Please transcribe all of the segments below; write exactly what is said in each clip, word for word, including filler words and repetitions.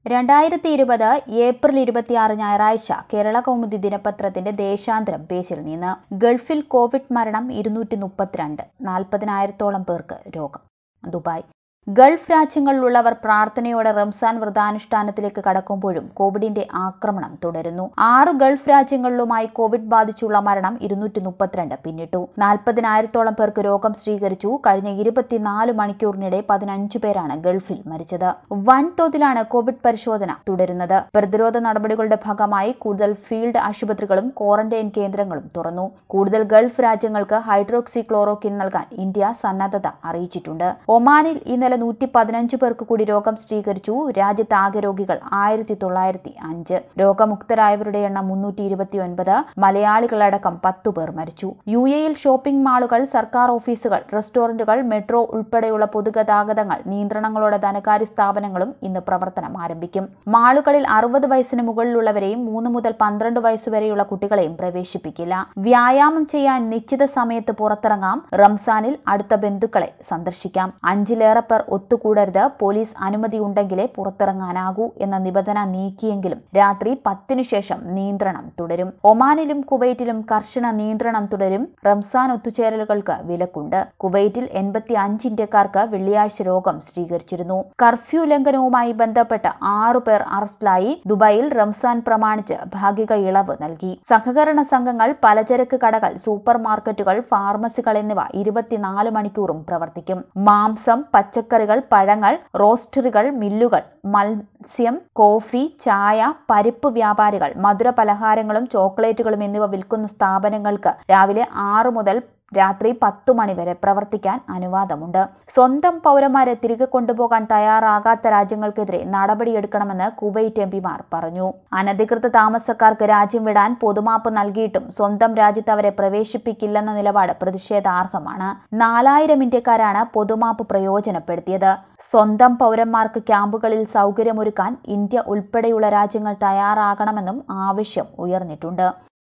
രണ്ടായിരത്തി ഇരുപത് ഏപ്രിൽ ഇരുപത്തിയാറ് ഞായറാഴ്ച കേരള കൗമുദി ദിനപത്രത്തിന്റെ ദേശാന്തരം പേജിൽ നിന്ന് ഗൾഫിൽ കോവിഡ് മരണം ഇരുന്നൂറ്റി മുപ്പത്തിരണ്ട് നാൽപ്പതിനായിരത്തോളം പേർക്ക് രോഗം. ദുബായ്. ഗൾഫ് രാജ്യങ്ങളിലുള്ളവർ പ്രാർത്ഥനയോടെ റംസാൻ വ്രതാനുഷ്ഠാനത്തിലേക്ക് കടക്കുമ്പോഴും കോവിഡിന്റെ ആക്രമണം തുടരുന്നു. ആറ് ഗൾഫ് രാജ്യങ്ങളിലുമായി കോവിഡ് ബാധിച്ചുള്ള മരണം ഇരുന്നൂറ്റി മുപ്പത്തിരണ്ട് പിന്നിട്ടു. നാൽപ്പതിനായിരത്തോളം പേർക്ക് രോഗം സ്ഥിരീകരിച്ചു. കഴിഞ്ഞ ഇരുപത്തിനാല് മണിക്കൂറിനിടെ പതിനഞ്ചു പേരാണ് ഗൾഫിൽ മരിച്ചത്. വൻതോതിലാണ് കോവിഡ് പരിശോധന തുടരുന്നത്. പ്രതിരോധ നടപടികളുടെ ഭാഗമായി കൂടുതൽ ഫീൽഡ് ആശുപത്രികളും ക്വാറന്റൈൻ കേന്ദ്രങ്ങളും തുറന്നു. കൂടുതൽ ഗൾഫ് രാജ്യങ്ങൾക്ക് ഹൈഡ്രോക്സി ക്ലോറോക്വിൻ നൽകാൻ ഇന്ത്യ സന്നദ്ധത അറിയിച്ചിട്ടുണ്ട്. ഒമാനിൽ ഇന്നലെ നൂറ്റി പതിനഞ്ച് പേർക്ക് കൂടി രോഗം സ്ഥിരീകരിച്ചു. രാജ്യത്ത് ആകെ രോഗികൾ ആയിരത്തി തൊള്ളായിരത്തി അഞ്ച്. രോഗമുക്തരായവരുടെ എണ്ണം മുന്നൂറ്റി ഇരുപത്തി ഒൻപത്. മലയാളികളടക്കം പത്തു പേർ മരിച്ചു. യു എയിൽ ഷോപ്പിംഗ് മാളുകൾ, സർക്കാർ ഓഫീസുകൾ, റെസ്റ്റോറന്റുകൾ, മെട്രോ ഉൾപ്പെടെയുള്ള പൊതുഗതാഗതങ്ങൾ നിയന്ത്രണങ്ങളോടെ ധനകാര്യ സ്ഥാപനങ്ങളും ഇന്ന് പ്രവർത്തനം ആരംഭിക്കും. മാളുകളിൽ അറുപത് വയസ്സിന് മുകളിലുള്ളവരെയും മൂന്ന് മുതൽ പന്ത്രണ്ട് വയസ്സുവരെയുള്ള കുട്ടികളെയും പ്രവേശിപ്പിക്കില്ല. വ്യായാമം ചെയ്യാൻ നിശ്ചിത സമയത്ത് പുറത്തിറങ്ങാം. റംസാനിൽ അടുത്ത ബന്ധുക്കളെ സന്ദർശിക്കാം. അഞ്ചിലേറെ പേർ ഒത്തുകൂടരുത്. പോലീസ് അനുമതിയുണ്ടെങ്കിലേ പുറത്തിറങ്ങാനാകൂ എന്ന നിബന്ധന നീക്കിയെങ്കിലും രാത്രി പത്തിനു ശേഷം നിയന്ത്രണം തുടരും. ഒമാനിലും കുവൈറ്റിലും കർശന നിയന്ത്രണം തുടരും. റംസാൻ ഒത്തുചേരലുകൾക്ക് വിലക്കുണ്ട്. കുവൈറ്റിൽ എൺപത്തി അഞ്ച് ഇന്ത്യക്കാർക്ക് വെള്ളിയാഴ്ച രോഗം സ്ഥിരീകരിച്ചിരുന്നു. കർഫ്യൂ ലംഘനവുമായി ബന്ധപ്പെട്ട് ആറു പേർ അറസ്റ്റിലായി. ദുബായിൽ റംസാൻ പ്രമാണിച്ച് ഭാഗിക ഇളവ് നൽകി. സഹകരണ സംഘങ്ങൾ, പലചരക്ക് കടകൾ, സൂപ്പർ മാർക്കറ്റുകൾ, ഫാർമസികൾ എന്നിവ ഇരുപത്തിനാല് മണിക്കൂറും പ്രവർത്തിക്കും. മാംസം, പച്ചക്കറികൾ, പഴങ്ങൾ, റോസ്റ്ററികൾ, മില്ലുകൾ, മത്സ്യം, കോഫി, ചായ, പരിപ്പ് വ്യാപാരികൾ, മധുര പലഹാരങ്ങളും ചോക്ലേറ്റുകളും എന്നിവ വിൽക്കുന്ന സ്ഥാപനങ്ങൾക്ക് രാവിലെ ആറ് മുതൽ രാത്രി പത്തു മണിവരെ പ്രവർത്തിക്കാൻ അനുവാദമുണ്ട്. സ്വന്തം പൗരന്മാരെ തിരികെ കൊണ്ടുപോകാൻ തയ്യാറാകാത്ത രാജ്യങ്ങൾക്കെതിരെ നടപടിയെടുക്കണമെന്ന് കുവൈറ്റ് എംപിമാർ പറഞ്ഞു. അനധികൃത താമസക്കാർക്ക് രാജ്യം വിടാൻ പൊതുമാപ്പ് നൽകിയിട്ടും സ്വന്തം രാജ്യത്ത് അവരെ പ്രവേശിപ്പിക്കില്ലെന്ന നിലപാട് പ്രതിഷേധാർഹമാണ്. നാലായിരം ഇന്ത്യക്കാരാണ് പൊതുമാപ്പ് പ്രയോജനപ്പെടുത്തിയത്. സ്വന്തം പൗരന്മാർക്ക് ക്യാമ്പുകളിൽ സൗകര്യമൊരുക്കാൻ ഇന്ത്യ ഉൾപ്പെടെയുള്ള രാജ്യങ്ങൾ തയ്യാറാകണമെന്നും ആവശ്യം ഉയർന്നിട്ടുണ്ട്.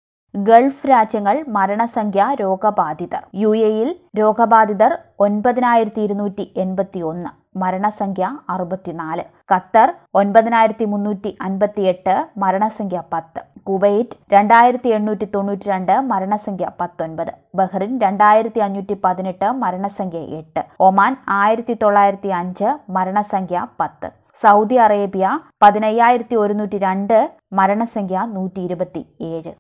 ഗൾഫ് രാജ്യങ്ങൾ മരണസംഖ്യ, രോഗബാധിതർ. യു എയിൽ രോഗബാധിതർ ഒൻപതിനായിരത്തി ഇരുന്നൂറ്റി എൺപത്തി ഒന്ന്, മരണസംഖ്യ അറുപത്തിനാല്. ഖത്തർ ഒൻപതിനായിരത്തി മുന്നൂറ്റി അൻപത്തി എട്ട്, മരണസംഖ്യ പത്ത്. കുവൈറ്റ് രണ്ടായിരത്തി എണ്ണൂറ്റി തൊണ്ണൂറ്റി രണ്ട്, മരണസംഖ്യ പത്തൊൻപത്. ബഹ്റിൻ രണ്ടായിരത്തി അഞ്ഞൂറ്റി പതിനെട്ട്, മരണസംഖ്യ എട്ട്. ഒമാൻ ആയിരത്തി തൊള്ളായിരത്തി അഞ്ച്, മരണസംഖ്യ പത്ത്. സൗദി അറേബ്യ പതിനയ്യായിരത്തി ഒരുന്നൂറ്റി രണ്ട്, മരണസംഖ്യ നൂറ്റി ഇരുപത്തി ഏഴ്.